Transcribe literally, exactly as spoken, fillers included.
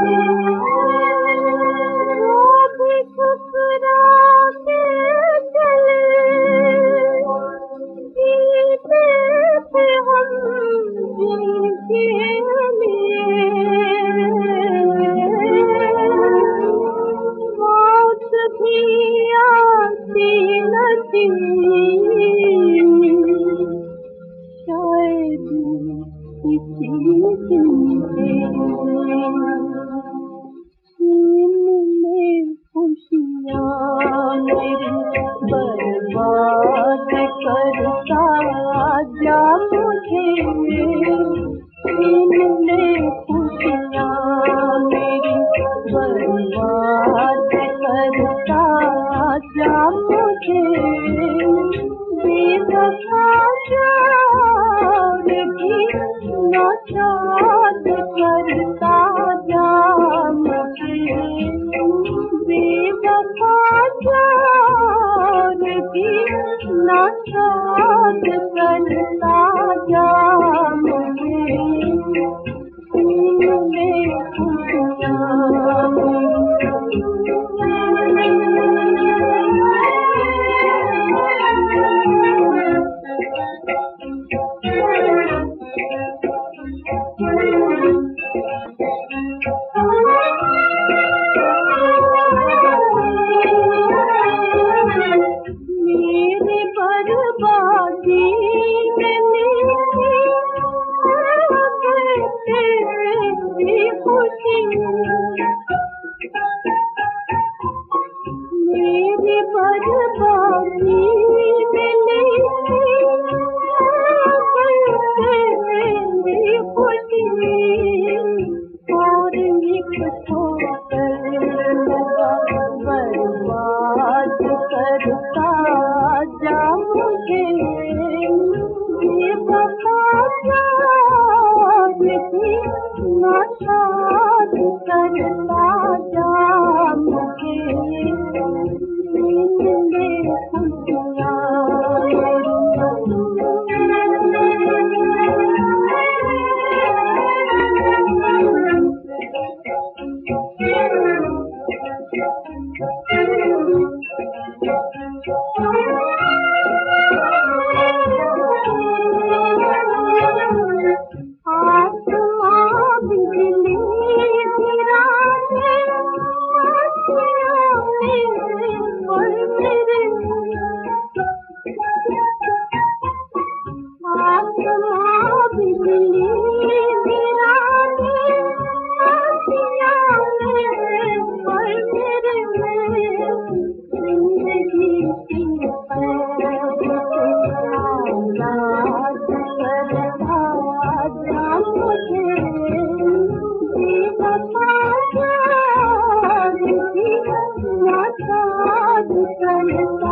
बर्बाद करता जा मुझे इनने खुशियाँ मेरी बर्बाद करता जा मुझे बेवफा जान की नाचाद करता जा मुझे बेवफा जान की नाचाद करता जा मुझे इनने मेरी बर्बादी मेरी खुशी और एक ठोकर लगा बर्बाद करता जा मुझे बेवफा जान की नाचाद करता जा मुझे इनने खुशियाँ करता